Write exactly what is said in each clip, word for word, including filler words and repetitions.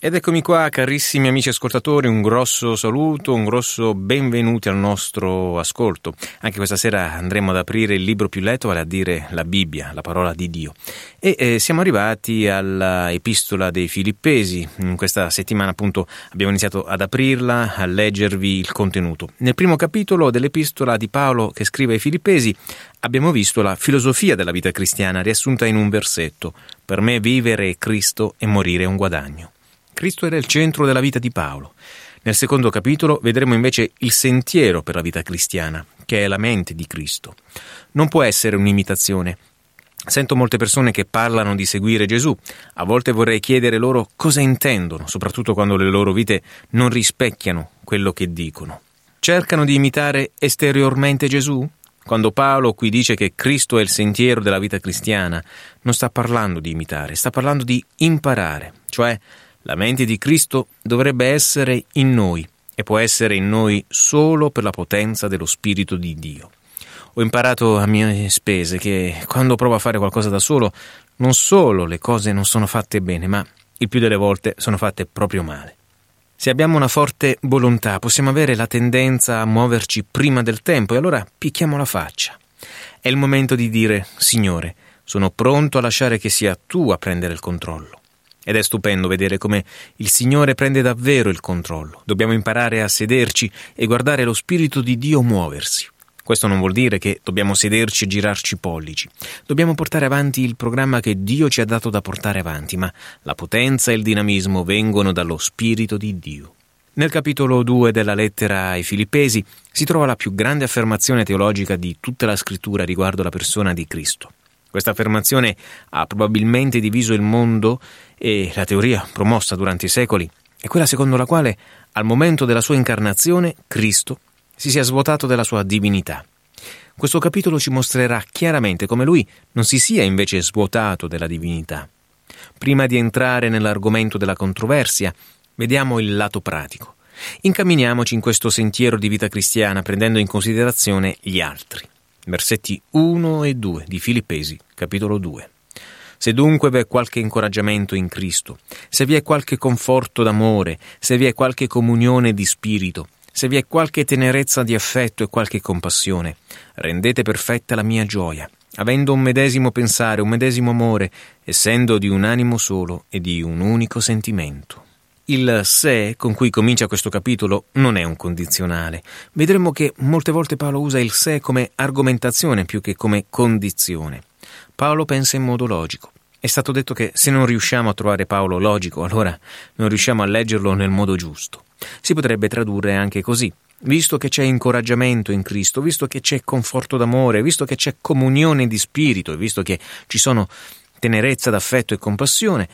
Ed eccomi qua, carissimi amici ascoltatori, un grosso saluto, un grosso benvenuti al nostro ascolto. Anche questa sera andremo ad aprire il libro più letto, vale a dire la Bibbia, la parola di Dio. E eh, siamo arrivati alla Epistola dei Filippesi. In questa settimana appunto abbiamo iniziato ad aprirla, a leggervi il contenuto. Nel primo capitolo dell'Epistola di Paolo che scrive ai Filippesi abbiamo visto la filosofia della vita cristiana riassunta in un versetto: per me vivere è Cristo e morire è un guadagno. Cristo era il centro della vita di Paolo. Nel secondo capitolo vedremo invece il sentiero per la vita cristiana, che è la mente di Cristo. Non può essere un'imitazione. Sento molte persone che parlano di seguire Gesù. A volte vorrei chiedere loro cosa intendono, soprattutto quando le loro vite non rispecchiano quello che dicono. Cercano di imitare esteriormente Gesù? Quando Paolo qui dice che Cristo è il sentiero della vita cristiana, non sta parlando di imitare, sta parlando di imparare, cioè la mente di Cristo dovrebbe essere in noi e può essere in noi solo per la potenza dello Spirito di Dio. Ho imparato a mie spese che quando provo a fare qualcosa da solo, non solo le cose non sono fatte bene, ma il più delle volte sono fatte proprio male. Se abbiamo una forte volontà, possiamo avere la tendenza a muoverci prima del tempo e allora picchiamo la faccia. È il momento di dire: Signore, sono pronto a lasciare che sia Tu a prendere il controllo. Ed è stupendo vedere come il Signore prende davvero il controllo. Dobbiamo imparare a sederci e guardare lo Spirito di Dio muoversi. Questo non vuol dire che dobbiamo sederci e girarci i pollici. Dobbiamo portare avanti il programma che Dio ci ha dato da portare avanti, ma la potenza e il dinamismo vengono dallo Spirito di Dio. Nel capitolo due della lettera ai Filippesi si trova la più grande affermazione teologica di tutta la Scrittura riguardo la persona di Cristo. Questa affermazione ha probabilmente diviso il mondo e la teoria promossa durante i secoli è quella secondo la quale al momento della sua incarnazione Cristo si sia svuotato della sua divinità. Questo capitolo ci mostrerà chiaramente come lui non si sia invece svuotato della divinità. Prima di entrare nell'argomento della controversia, vediamo il lato pratico. Incamminiamoci in questo sentiero di vita cristiana prendendo in considerazione gli altri. Versetti uno e due di Filippesi, capitolo due. Se dunque vi è qualche incoraggiamento in Cristo, se vi è qualche conforto d'amore, se vi è qualche comunione di spirito, se vi è qualche tenerezza di affetto e qualche compassione, rendete perfetta la mia gioia, avendo un medesimo pensare, un medesimo amore, essendo di un animo solo e di un unico sentimento. Il se con cui comincia questo capitolo non è un condizionale. Vedremo che molte volte Paolo usa il se come argomentazione più che come condizione. Paolo pensa in modo logico. È stato detto che se non riusciamo a trovare Paolo logico, allora non riusciamo a leggerlo nel modo giusto. Si potrebbe tradurre anche così: visto che c'è incoraggiamento in Cristo, visto che c'è conforto d'amore, visto che c'è comunione di spirito, e visto che ci sono tenerezza d'affetto e compassione,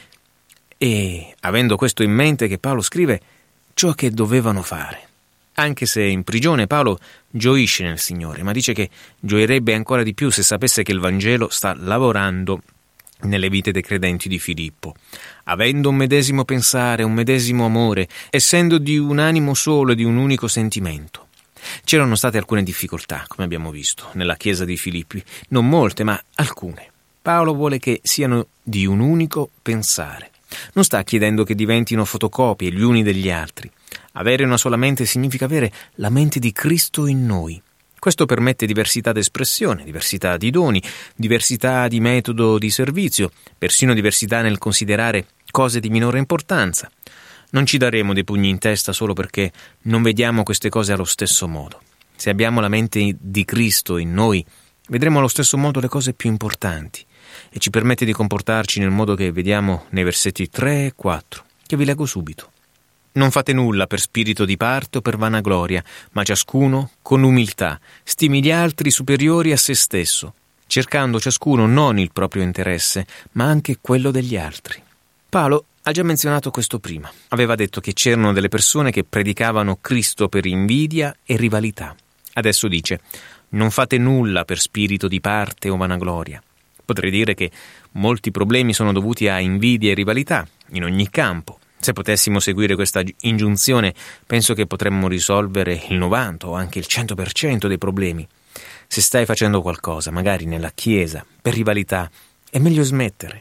e avendo questo in mente che Paolo scrive ciò che dovevano fare. Anche se in prigione Paolo gioisce nel Signore, ma dice che gioirebbe ancora di più se sapesse che il Vangelo sta lavorando nelle vite dei credenti di Filippo. Avendo un medesimo pensare, un medesimo amore, essendo di un animo solo e di un unico sentimento. C'erano state alcune difficoltà, come abbiamo visto, nella chiesa di Filippi, non molte, ma alcune. Paolo vuole che siano di un unico pensare. Non sta chiedendo che diventino fotocopie gli uni degli altri. Avere una sola mente significa avere la mente di Cristo in noi. Questo permette diversità d'espressione, diversità di doni, diversità di metodo di servizio, persino diversità nel considerare cose di minore importanza. Non ci daremo dei pugni in testa solo perché non vediamo queste cose allo stesso modo. Se abbiamo la mente di Cristo in noi, vedremo allo stesso modo le cose più importanti e ci permette di comportarci nel modo che vediamo nei versetti tre e quattro, che vi leggo subito. Non fate nulla per spirito di parte o per vanagloria, ma ciascuno, con umiltà, stimi gli altri superiori a se stesso, cercando ciascuno non il proprio interesse, ma anche quello degli altri. Paolo ha già menzionato questo prima. Aveva detto che c'erano delle persone che predicavano Cristo per invidia e rivalità. Adesso dice: non fate nulla per spirito di parte o vanagloria. Potrei dire che molti problemi sono dovuti a invidia e rivalità, in ogni campo. Se potessimo seguire questa ingiunzione, penso che potremmo risolvere il novanta o anche il cento per cento dei problemi. Se stai facendo qualcosa, magari nella chiesa, per rivalità, è meglio smettere.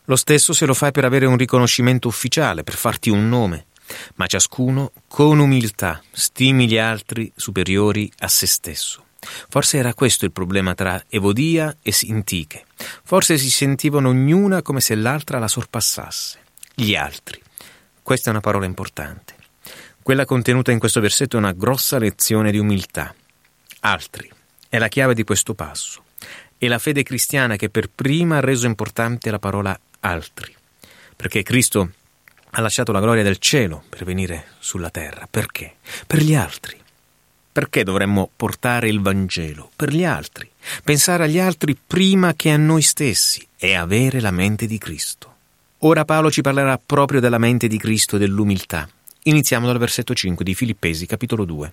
Lo stesso se lo fai per avere un riconoscimento ufficiale, per farti un nome, ma ciascuno con umiltà stimi gli altri superiori a se stesso. Forse era questo il problema tra Evodia e Sintiche. Forse si sentivano ognuna come se l'altra la sorpassasse. Gli altri. Questa è una parola importante. Quella contenuta in questo versetto è una grossa lezione di umiltà. Altri. È la chiave di questo passo. È la fede cristiana che per prima ha reso importante la parola altri. Perché Cristo ha lasciato la gloria del cielo per venire sulla terra. Perché? Per gli altri. Perché dovremmo portare il Vangelo? Per gli altri. Pensare agli altri prima che a noi stessi e avere la mente di Cristo. Ora Paolo ci parlerà proprio della mente di Cristo e dell'umiltà. Iniziamo dal versetto cinque di Filippesi, capitolo due.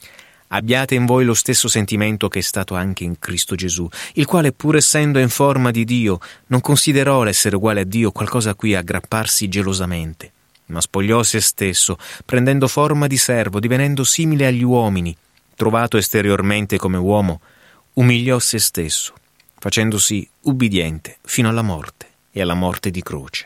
Abbiate in voi lo stesso sentimento che è stato anche in Cristo Gesù, il quale, pur essendo in forma di Dio, non considerò l'essere uguale a Dio qualcosa a cui aggrapparsi gelosamente, ma spogliò se stesso, prendendo forma di servo, divenendo simile agli uomini. Trovato esteriormente come uomo, umiliò se stesso, facendosi ubbidiente fino alla morte e alla morte di croce.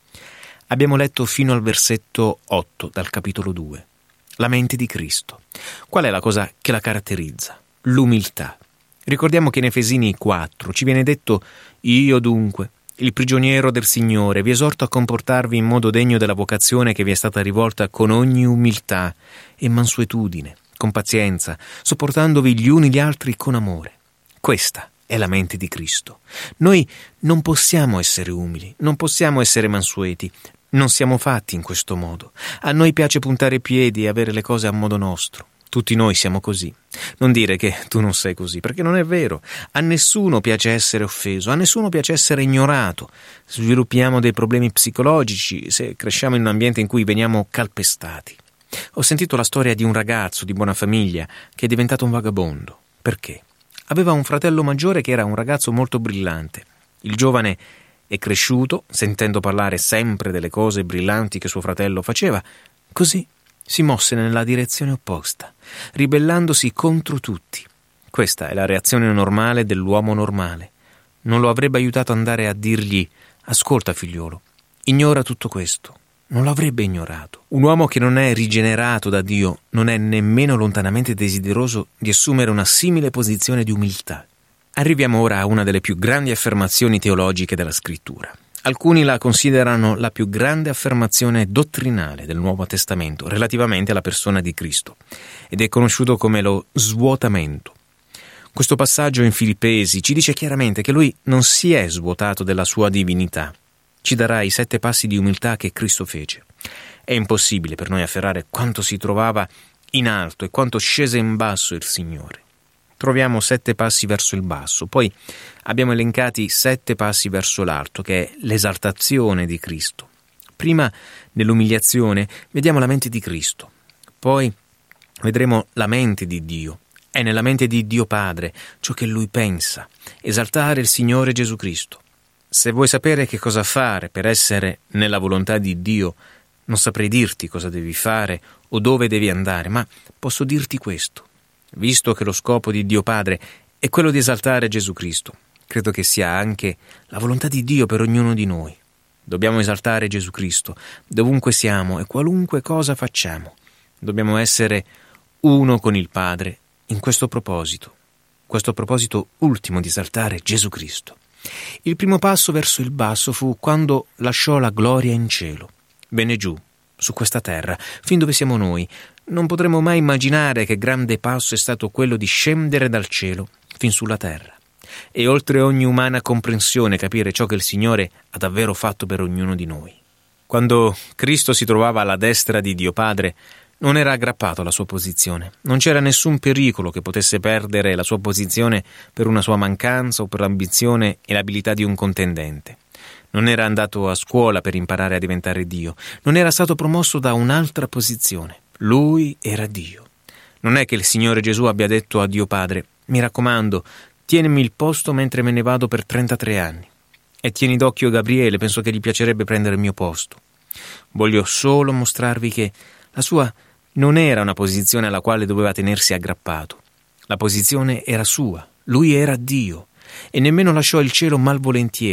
Abbiamo letto fino al versetto otto dal capitolo due. La mente di Cristo. Qual è la cosa che la caratterizza? L'umiltà. Ricordiamo che in Efesini quattro ci viene detto: io dunque, il prigioniero del Signore, vi esorto a comportarvi in modo degno della vocazione che vi è stata rivolta con ogni umiltà e mansuetudine, con pazienza, sopportandovi gli uni gli altri con amore. Questa è la mente di Cristo. Noi non possiamo essere umili, non possiamo essere mansueti, non siamo fatti in questo modo. A noi piace puntare i piedi e avere le cose a modo nostro. Tutti noi siamo così. Non dire che tu non sei così, perché non è vero. A nessuno piace essere offeso, a nessuno piace essere ignorato. Sviluppiamo dei problemi psicologici se cresciamo in un ambiente in cui veniamo calpestati. Ho sentito la storia di un ragazzo di buona famiglia che è diventato un vagabondo. Perché? Aveva un fratello maggiore che era un ragazzo molto brillante. Il giovane è cresciuto sentendo parlare sempre delle cose brillanti che suo fratello faceva. Così si mosse nella direzione opposta, ribellandosi contro tutti. Questa è la reazione normale dell'uomo normale. Non lo avrebbe aiutato ad andare a dirgli: ascolta figliolo, ignora tutto questo. Non lo avrebbe ignorato. Un uomo che non è rigenerato da Dio non è nemmeno lontanamente desideroso di assumere una simile posizione di umiltà. Arriviamo ora a una delle più grandi affermazioni teologiche della Scrittura. Alcuni la considerano la più grande affermazione dottrinale del Nuovo Testamento relativamente alla persona di Cristo, ed è conosciuto come lo svuotamento. Questo passaggio in Filippesi ci dice chiaramente che lui non si è svuotato della sua divinità. Ci darà i sette passi di umiltà che Cristo fece. È impossibile per noi afferrare quanto si trovava in alto e quanto scese in basso il Signore. Troviamo sette passi verso il basso, poi abbiamo elencati sette passi verso l'alto, che è l'esaltazione di Cristo. Prima, nell'umiliazione, vediamo la mente di Cristo, poi vedremo la mente di Dio. È nella mente di Dio Padre ciò che Lui pensa, esaltare il Signore Gesù Cristo. Se vuoi sapere che cosa fare per essere nella volontà di Dio, non saprei dirti cosa devi fare o dove devi andare, ma posso dirti questo. Visto che lo scopo di Dio Padre è quello di esaltare Gesù Cristo, credo che sia anche la volontà di Dio per ognuno di noi. Dobbiamo esaltare Gesù Cristo dovunque siamo e qualunque cosa facciamo. Dobbiamo essere uno con il Padre in questo proposito, questo proposito ultimo di esaltare Gesù Cristo. Il primo passo verso il basso fu quando lasciò la gloria in cielo. Venne giù, su questa terra, fin dove siamo noi. Non potremo mai immaginare che grande passo è stato quello di scendere dal cielo fin sulla terra. E oltre ogni umana comprensione capire ciò che il Signore ha davvero fatto per ognuno di noi. Quando Cristo si trovava alla destra di Dio Padre, non era aggrappato alla sua posizione. Non c'era nessun pericolo che potesse perdere la sua posizione per una sua mancanza o per l'ambizione e l'abilità di un contendente. Non era andato a scuola per imparare a diventare Dio. Non era stato promosso da un'altra posizione. Lui era Dio. Non è che il Signore Gesù abbia detto a Dio Padre: mi raccomando, tienimi il posto mentre me ne vado per trentatré anni. E tieni d'occhio Gabriele, penso che gli piacerebbe prendere il mio posto. Voglio solo mostrarvi che la sua non era una posizione alla quale doveva tenersi aggrappato. La posizione era sua. Lui era Dio. E nemmeno lasciò il cielo malvolentieri.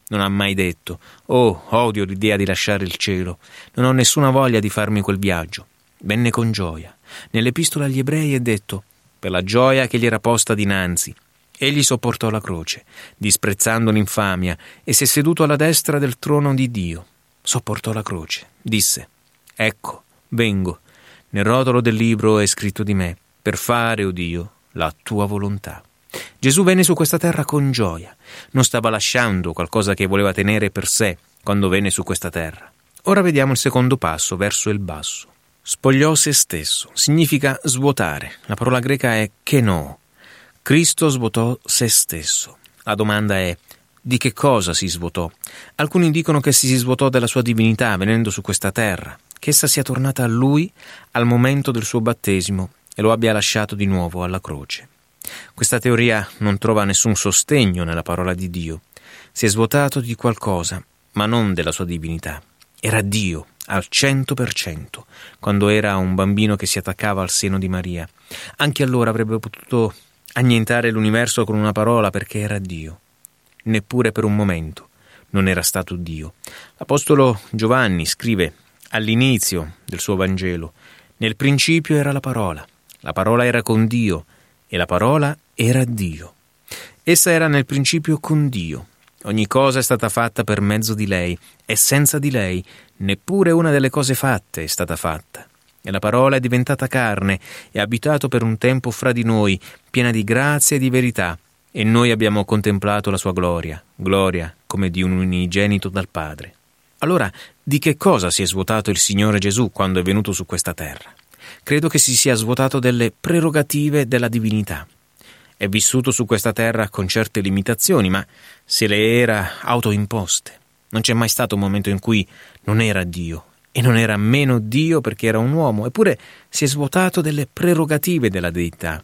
Non ha mai detto: «Oh, odio l'idea di lasciare il cielo, non ho nessuna voglia di farmi quel viaggio». Venne con gioia. Nell'Epistola agli Ebrei è detto: «Per la gioia che gli era posta dinanzi, egli sopportò la croce, disprezzando l'infamia, e si è seduto alla destra del trono di Dio». Sopportò la croce. Disse: «Ecco, vengo. Nel rotolo del libro è scritto di me, per fare, o Dio, la tua volontà». Gesù venne su questa terra con gioia. Non stava lasciando qualcosa che voleva tenere per sé quando venne su questa terra. Ora vediamo il secondo passo, verso il basso. Spogliò se stesso. Significa svuotare. La parola greca è keno. Cristo svuotò se stesso. La domanda è: di che cosa si svuotò? Alcuni dicono che si svuotò della sua divinità venendo su questa terra, che essa sia tornata a lui al momento del suo battesimo e lo abbia lasciato di nuovo alla croce. Questa teoria non trova nessun sostegno nella parola di Dio. Si è svuotato di qualcosa, ma non della sua divinità. Era Dio al cento per cento quando era un bambino che si attaccava al seno di Maria. Anche allora avrebbe potuto annientare l'universo con una parola, perché era Dio. Neppure per un momento non era stato Dio. L'Apostolo Giovanni scrive all'inizio del suo Vangelo: «Nel principio era la parola, la parola era con Dio, e la parola era Dio. Essa era nel principio con Dio. Ogni cosa è stata fatta per mezzo di lei, e senza di lei neppure una delle cose fatte è stata fatta. E la parola è diventata carne e ha abitato per un tempo fra di noi, piena di grazia e di verità, e noi abbiamo contemplato la sua gloria, gloria come di un unigenito dal Padre». Allora, di che cosa si è svuotato il Signore Gesù quando è venuto su questa terra? Credo che si sia svuotato delle prerogative della divinità. È vissuto su questa terra con certe limitazioni, ma se le era autoimposte. Non c'è mai stato un momento in cui non era Dio, e non era meno Dio perché era un uomo, eppure si è svuotato delle prerogative della deità.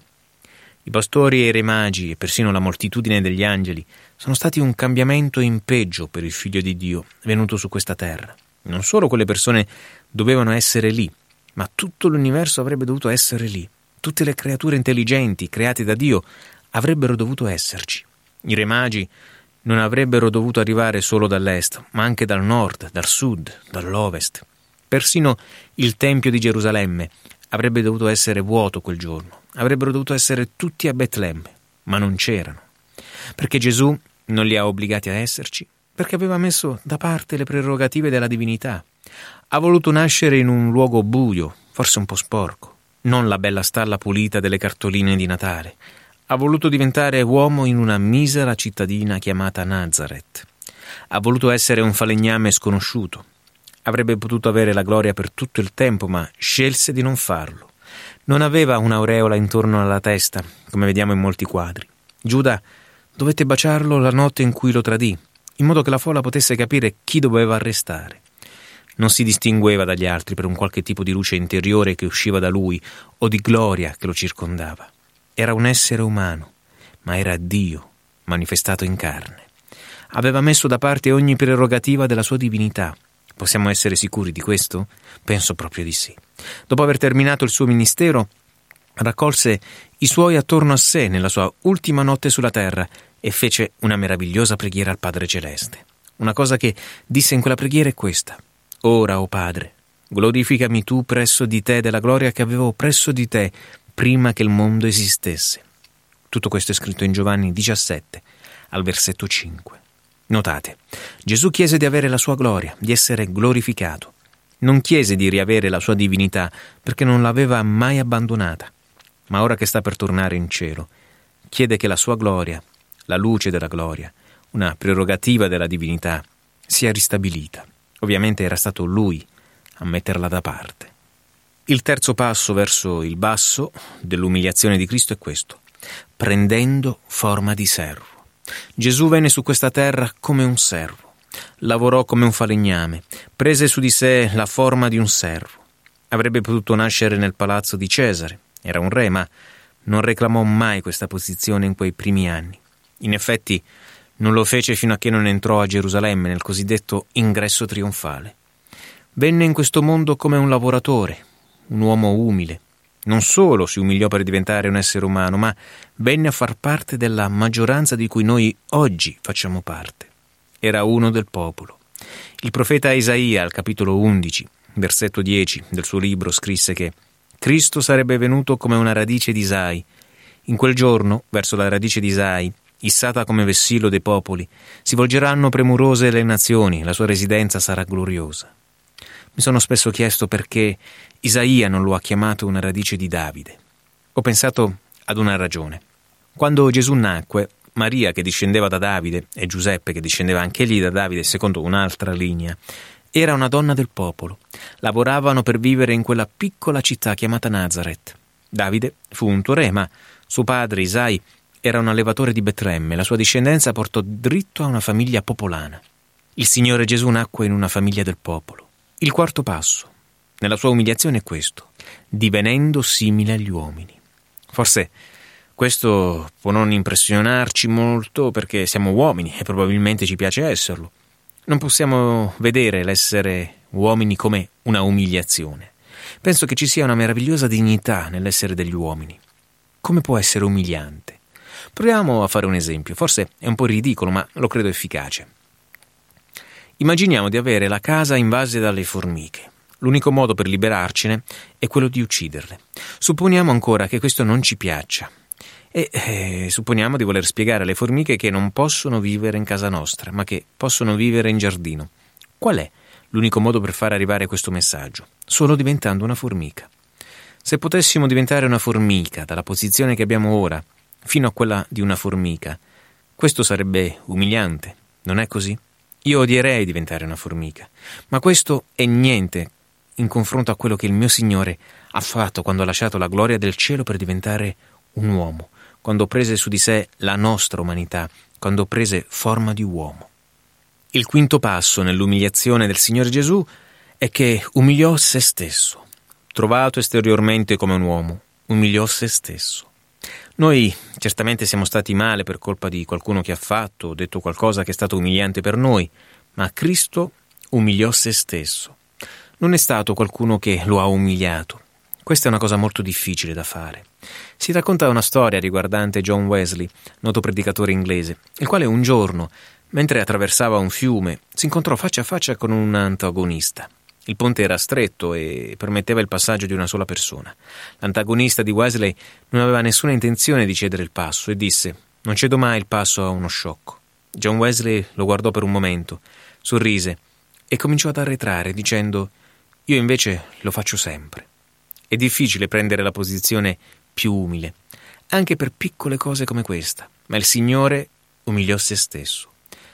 I pastori e i re magi, e persino la moltitudine degli angeli, sono stati un cambiamento in peggio per il Figlio di Dio venuto su questa terra. Non solo quelle persone dovevano essere lì, ma tutto l'universo avrebbe dovuto essere lì. Tutte le creature intelligenti create da Dio avrebbero dovuto esserci. I re magi non avrebbero dovuto arrivare solo dall'est, ma anche dal nord, dal sud, dall'ovest. Persino il Tempio di Gerusalemme avrebbe dovuto essere vuoto quel giorno. Avrebbero dovuto essere tutti a Betlemme, ma non c'erano. Perché Gesù non li ha obbligati a esserci? Perché aveva messo da parte le prerogative della divinità. Ha voluto nascere in un luogo buio, forse un po' sporco, non la bella stalla pulita delle cartoline di Natale. Ha voluto diventare uomo in una misera cittadina chiamata Nazareth. Ha voluto essere un falegname sconosciuto. Avrebbe potuto avere la gloria per tutto il tempo, ma scelse di non farlo. Non aveva un'aureola intorno alla testa, come vediamo in molti quadri. Giuda dovette baciarlo la notte in cui lo tradì, in modo che la folla potesse capire chi doveva arrestare. Non si distingueva dagli altri per un qualche tipo di luce interiore che usciva da lui o di gloria che lo circondava. Era un essere umano, ma era Dio manifestato in carne. Aveva messo da parte ogni prerogativa della sua divinità. Possiamo essere sicuri di questo? Penso proprio di sì. Dopo aver terminato il suo ministero, raccolse i suoi attorno a sé nella sua ultima notte sulla terra e fece una meravigliosa preghiera al Padre Celeste. Una cosa che disse in quella preghiera è questa: «Ora, o Padre, glorificami tu presso di te della gloria che avevo presso di te prima che il mondo esistesse». Tutto questo è scritto in Giovanni diciassette, al versetto cinque. Notate, Gesù chiese di avere la sua gloria, di essere glorificato. Non chiese di riavere la sua divinità, perché non l'aveva mai abbandonata. Ma ora che sta per tornare in cielo, chiede che la sua gloria, la luce della gloria, una prerogativa della divinità, sia ristabilita. Ovviamente era stato lui a metterla da parte. Il terzo passo verso il basso dell'umiliazione di Cristo è questo: prendendo forma di servo. Gesù venne su questa terra come un servo, lavorò come un falegname, prese su di sé la forma di un servo. Avrebbe potuto nascere nel palazzo di Cesare, era un re, ma non reclamò mai questa posizione in quei primi anni. In effetti non lo fece fino a che non entrò a Gerusalemme nel cosiddetto ingresso trionfale. Venne in questo mondo come un lavoratore, un uomo umile. Non solo si umiliò per diventare un essere umano, ma venne a far parte della maggioranza di cui noi oggi facciamo parte. era uno del popolo. Il profeta Isaia, al capitolo undici, versetto dieci del suo libro, scrisse che Cristo sarebbe venuto come una radice di Isai. In quel giorno, verso la radice di Isai, issata come vessillo dei popoli, si volgeranno premurose le nazioni, la sua residenza sarà gloriosa. Mi sono spesso chiesto perché Isaia non lo ha chiamato una radice di Davide. Ho pensato ad una ragione. Quando Gesù nacque, Maria, che discendeva da Davide, e Giuseppe, che discendeva anche egli da Davide secondo un'altra linea, era una donna del popolo. Lavoravano per vivere in quella piccola città chiamata Nazaret. Davide fu unto re, ma suo padre Isai era un allevatore di Betlemme. La sua discendenza portò dritto a una famiglia popolana. Il Signore Gesù nacque in una famiglia del popolo. Il quarto passo nella sua umiliazione è questo: divenendo simile agli uomini. Forse questo può non impressionarci molto perché siamo uomini e probabilmente ci piace esserlo. Non possiamo vedere l'essere uomini come una umiliazione. Penso che ci sia una meravigliosa dignità nell'essere degli uomini. Come può essere umiliante? Proviamo a fare un esempio. Forse è un po' ridicolo, ma lo credo efficace. Immaginiamo di avere la casa invasa dalle formiche. L'unico modo per liberarcene è quello di ucciderle. Supponiamo ancora che questo non ci piaccia. E eh, supponiamo di voler spiegare alle formiche che non possono vivere in casa nostra, ma che possono vivere in giardino. Qual è l'unico modo per far arrivare questo messaggio? Solo diventando una formica. Se potessimo diventare una formica dalla posizione che abbiamo ora fino a quella di una formica, questo sarebbe umiliante, non è così? Io odierei diventare una formica, ma questo è niente in confronto a quello che il mio Signore ha fatto quando ha lasciato la gloria del cielo per diventare un uomo, quando prese su di sé la nostra umanità, quando prese forma di uomo. Il quinto passo nell'umiliazione del Signore Gesù è che umiliò se stesso. Trovato esteriormente come un uomo, umiliò se stesso. Noi certamente siamo stati male per colpa di qualcuno che ha fatto o detto qualcosa che è stato umiliante per noi, ma Cristo umiliò se stesso. Non è stato qualcuno che lo ha umiliato. Questa è una cosa molto difficile da fare. Si racconta una storia riguardante John Wesley, noto predicatore inglese, il quale un giorno, mentre attraversava un fiume, si incontrò faccia a faccia con un antagonista. Il ponte era stretto e permetteva il passaggio di una sola persona. L'antagonista di Wesley non aveva nessuna intenzione di cedere il passo e disse: «Non cedo mai il passo a uno sciocco». John Wesley lo guardò per un momento, sorrise e cominciò ad arretrare dicendo: «Io invece lo faccio sempre». È difficile prendere la posizione più umile, anche per piccole cose come questa, ma il Signore umiliò se stesso.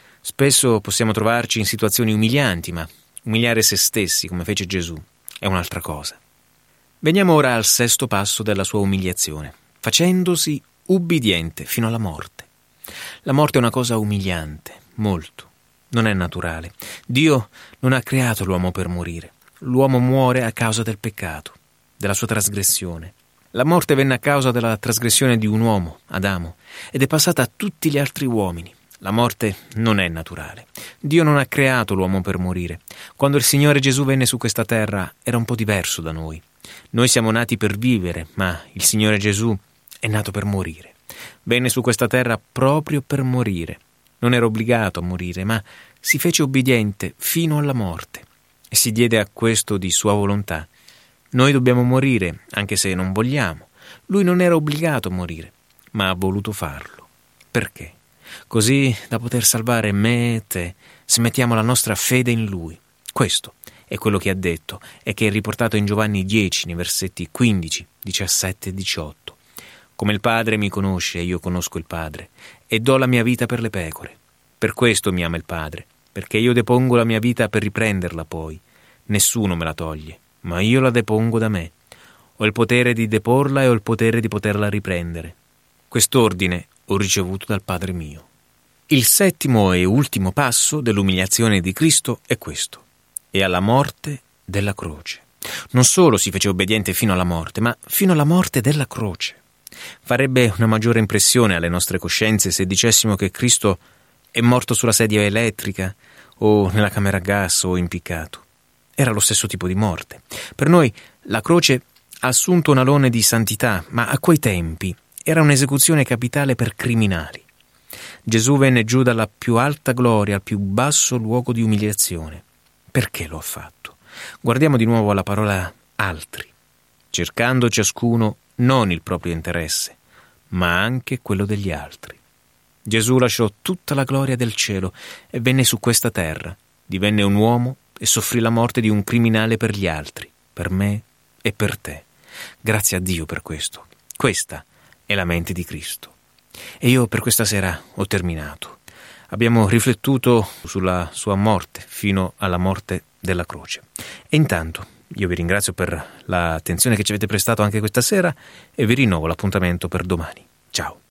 Spesso possiamo trovarci in situazioni umilianti, ma umiliare se stessi, come fece Gesù, è un'altra cosa. Veniamo ora al sesto passo della sua umiliazione, facendosi ubbidiente fino alla morte. La morte è una cosa umiliante, molto. Non è naturale. Dio non ha creato l'uomo per morire. L'uomo muore a causa del peccato, della sua trasgressione. La morte venne a causa della trasgressione di un uomo, Adamo, ed è passata a tutti gli altri uomini. La morte non è naturale. Dio non ha creato l'uomo per morire. Quando il Signore Gesù venne su questa terra era un po' diverso da noi. Noi siamo nati per vivere, ma il Signore Gesù è nato per morire. Venne su questa terra proprio per morire. Non era obbligato a morire, ma si fece obbediente fino alla morte e si diede a questo di sua volontà. Noi dobbiamo morire, anche se non vogliamo. Lui non era obbligato a morire, ma ha voluto farlo. Perché? Così da poter salvare me e te, se mettiamo la nostra fede in Lui. Questo è quello che ha detto e che è riportato in Giovanni dieci, nei versetti quindici, diciassette e diciotto. Come il Padre mi conosce e io conosco il Padre, e do la mia vita per le pecore. Per questo mi ama il Padre, perché io depongo la mia vita per riprenderla poi. Nessuno me la toglie, ma io la depongo da me. Ho il potere di deporla e ho il potere di poterla riprendere. Quest'ordine ho ricevuto dal Padre mio. Il settimo e ultimo passo dell'umiliazione di Cristo è questo: e alla morte della croce. Non solo si fece obbediente fino alla morte, ma fino alla morte della croce. Farebbe una maggiore impressione alle nostre coscienze se dicessimo che Cristo è morto sulla sedia elettrica o nella camera a gas o impiccato. Era lo stesso tipo di morte. Per noi la croce ha assunto un alone di santità, ma a quei tempi era un'esecuzione capitale per criminali. Gesù venne giù dalla più alta gloria al più basso luogo di umiliazione. Perché lo ha fatto? Guardiamo di nuovo alla parola altri, cercando ciascuno non il proprio interesse, ma anche quello degli altri. Gesù lasciò tutta la gloria del cielo e venne su questa terra, divenne un uomo e soffrì la morte di un criminale per gli altri, per me e per te. Grazie a Dio per questo. Questa è la mente di Cristo. E io per questa sera ho terminato. Abbiamo riflettuto sulla sua morte fino alla morte della croce. E intanto io vi ringrazio per l'attenzione che ci avete prestato anche questa sera e vi rinnovo l'appuntamento per domani. Ciao.